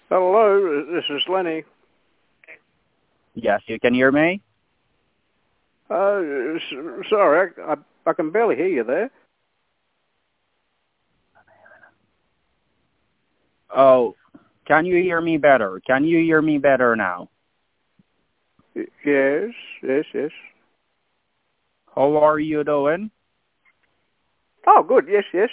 Hello, this is Lenny. Yes, you can hear me? Sorry, I can barely hear you there. Oh, can you hear me better? Can you hear me better now? Yes, yes. How are you doing? Oh, good. Yes.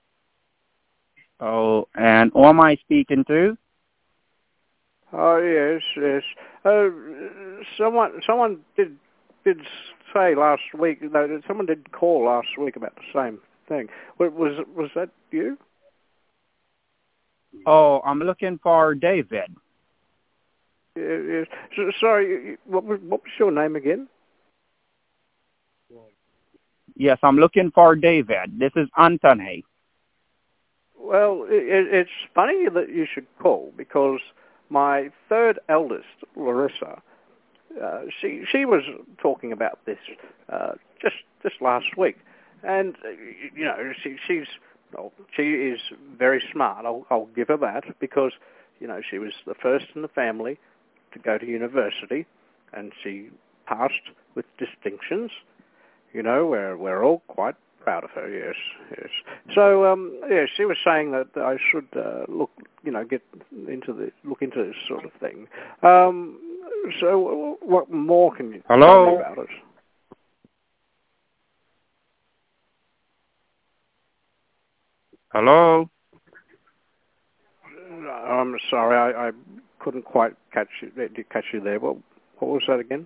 Oh, and who am I speaking to? Oh, yes. Someone did say last week. No, someone did call last week about the same thing. Was that you? Oh, I'm looking for David. Yes. Sorry, what was your name again? Yes, I'm looking for David. This is Anthony. Well, it's funny that you should call because my third eldest, Larissa, she was talking about this just last week, and she is very smart. I'll give her that because she was the first in the family to go to university, and she passed with distinctions. We're all quite proud of her. Yes. So, she was saying that I should look into this sort of thing. So, what more can you tell me Hello? about it? Hello? I'm sorry, I couldn't quite catch you there. What was that again?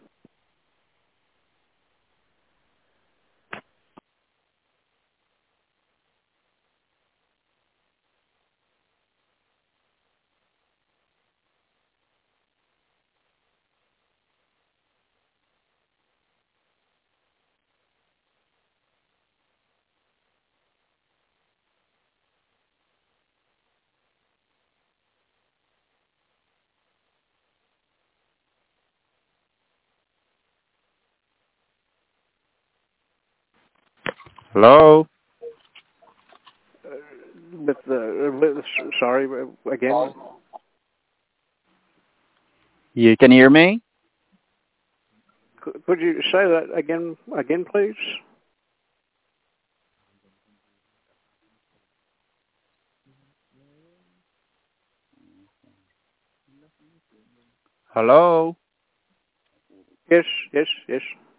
Hello? Sorry, again. You can hear me? Could you say that again, please? Hello? Yes.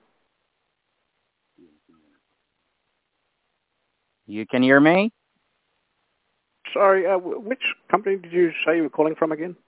You can hear me? Sorry, which company did you say you were calling from again?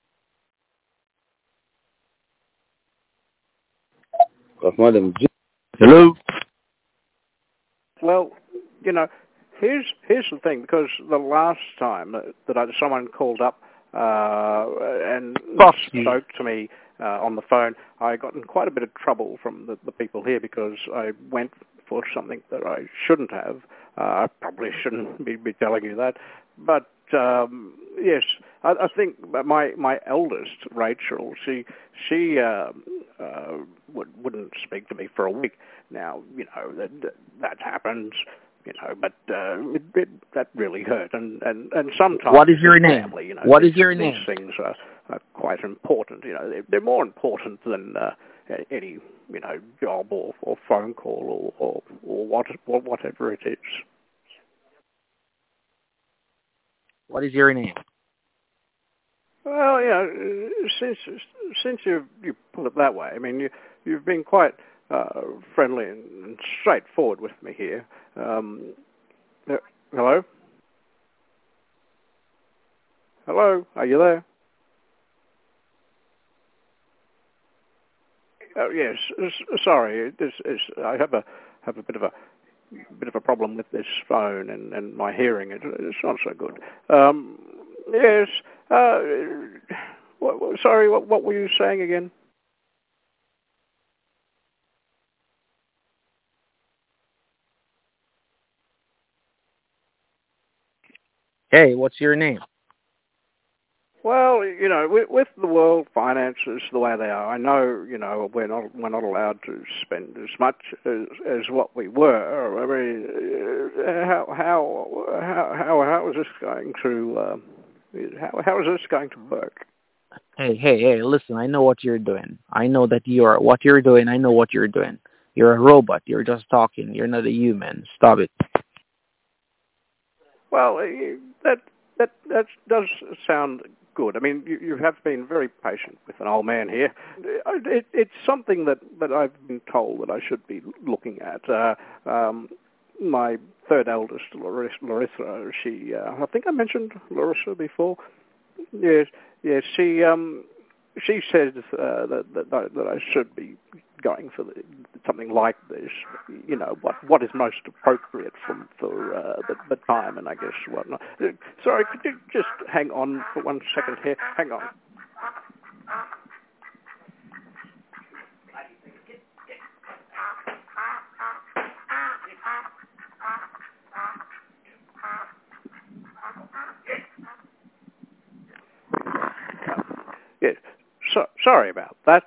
of Madam G. Hello? Well, here's the thing, because the last time that someone called up and spoke to me on the phone, I got in quite a bit of trouble from the people here because I went for something that I shouldn't have. I probably shouldn't be telling you that. But, yes, I think my eldest, Rachel, she wouldn't speak to me for a week. Now, that happens, but that really hurt. And sometimes... What is your name? Family, What is your name? These things are quite important. They're more important than any, job or phone call or whatever it is. What is your name? Well, since you put it that way, I mean, you've been quite friendly and straightforward with me here. Hello? Hello? Are you there? Oh, yes. Sorry. I have a bit of a problem with this phone and my hearing. It's not so good. Yes. Sorry. What were you saying again? Hey, what's your name? Well, with the world finances the way they are, I know, we're not allowed to spend as much as what we were. I mean, how is this going to how is this going to work? Hey, listen, I know what you're doing. I know that what you're doing. I know what you're doing. You're a robot. You're just talking. You're not a human. Stop it. Well, that does sound good. I mean, you have been very patient with an old man here. It's something that I've been told that I should be looking at. My third eldest, Larissa, she, I think I mentioned Larissa before. Yes, she says that I should be going for something like this. What is most appropriate for the time and I guess whatnot. Sorry, could you just hang on for 1 second here? Hang on. Yes. Sorry about that.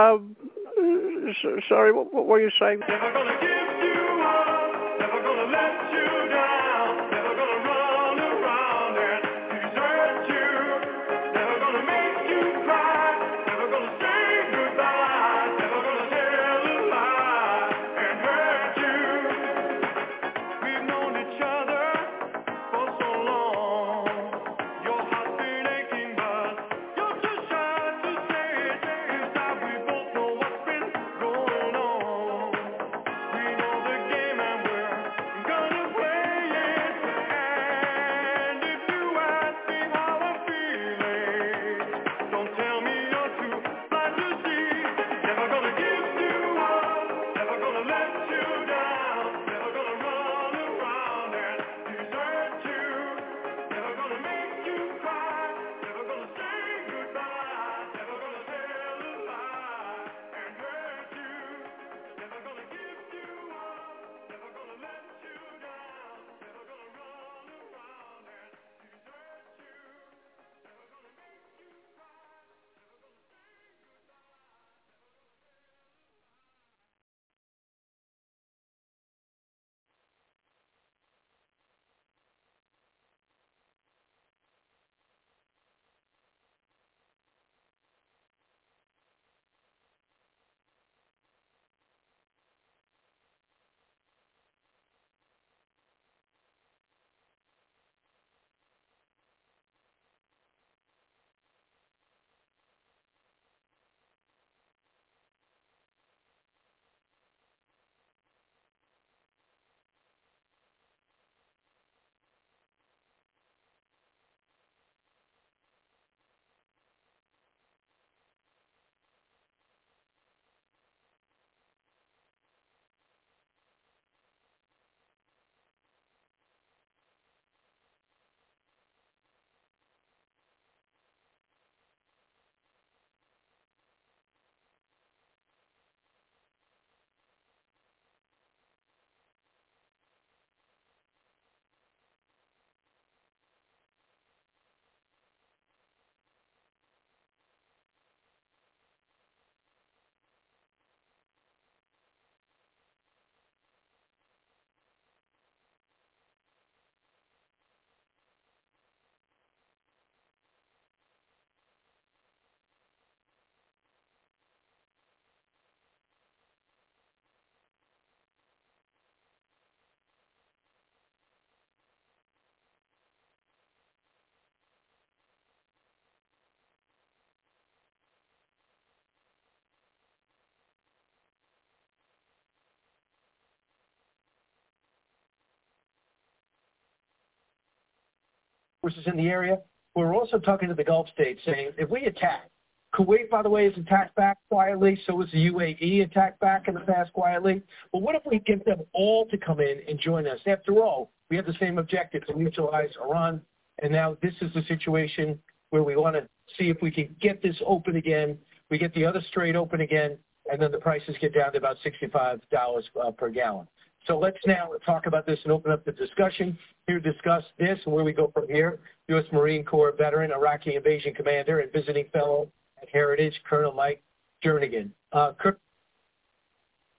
Sorry, what were you saying? Never gonna give you up, never gonna let you down, never gonna run around and desert you, never gonna make you cry, never gonna say goodbye, never gonna tell a lie and hurt you. We've known each other for so long, your heart's been aching but you're too shy to say it. Inside we both know what's been going on. We know forces in the area. We're also talking to the Gulf states saying, if we attack, Kuwait, by the way, is attacked back quietly. So is the UAE attacked back in the past quietly. But what if we get them all to come in and join us? After all, we have the same objective to neutralize Iran. And now this is the situation where we want to see if we can get this open again. We get the other strait open again, and then the prices get down to about $65 per gallon. So let's now talk about this and open up the discussion. Here to discuss this and where we go from here, U.S. Marine Corps veteran, Iraqi invasion commander, and visiting fellow at Heritage, Colonel Mike Jernigan.